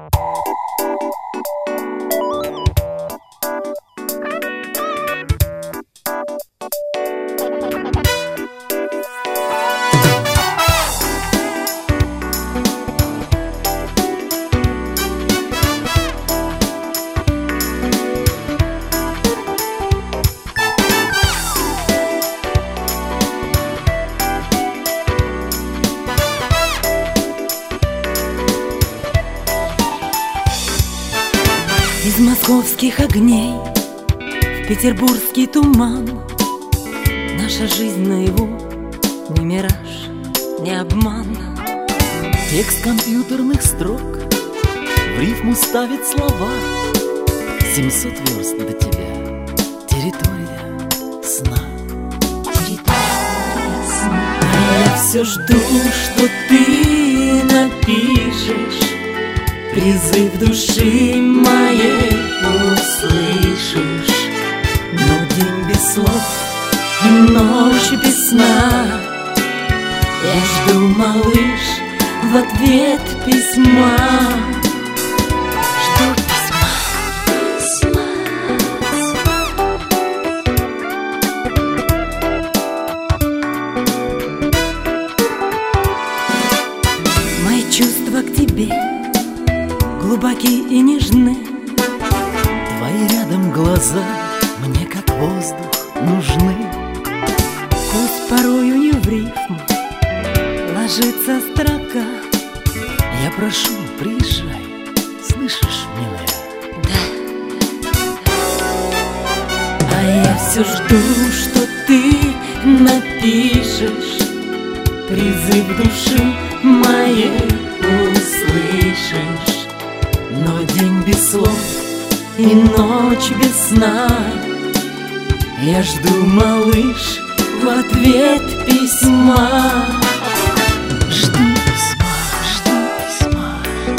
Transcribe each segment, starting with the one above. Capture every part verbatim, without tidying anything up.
Из московских огней в петербургский туман. Наша жизнь наяву не мираж, не обман. Текст компьютерных строк в рифму ставит слова. Семьсот верст до тебя, территория сна. Территория сна. А я все жду, что ты напишешь, призыв души моей услышишь. Но день без слов и ночь без сна. Я жду, малыш, в ответ письма. Жду письма, письма. Мои чувства к тебе глубоки и нежны. Твои рядом глаза мне как воздух нужны. Пусть порою не в рифму ложится строка. Я прошу, приезжай, слышишь, милая? Да. А я все жду, что ты напишешь, призыв души моей услышишь. Но день без слов и ночь без сна. Я жду, малыш, в ответ письма. Жду письма, жду письма.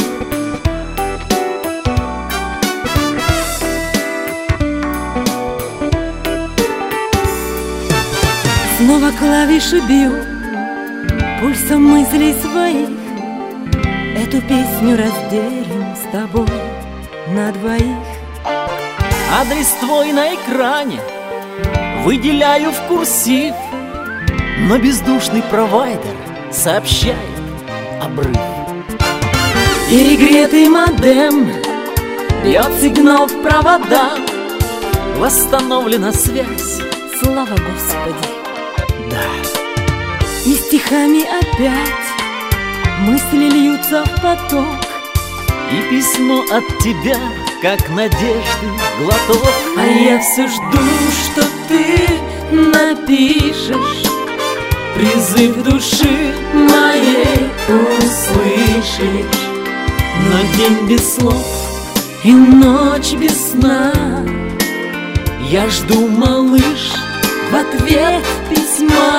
Снова клавиши бьют пульсом мыслей своих. Эту песню разделим с тобой на двоих. Адрес твой на экране выделяю в курсив, но бездушный провайдер сообщает обрыв. Перегретый модем бьет сигнал в провода. Восстановлена связь, Слава Господи. да. И стихами опять мысли льются в поток. И письмо от тебя, как надежды глоток. А я все жду, что ты напишешь, призыв души моей услышишь. Но день без слов и ночь без сна. Я жду, малыш, в ответ письма.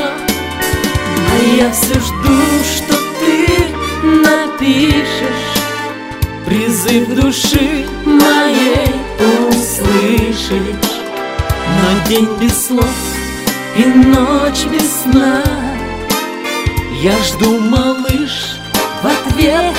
А я все жду, что ты напишешь, призыв души моей услышишь. Но день без слов и ночь без сна. Я жду, малыш, В ответ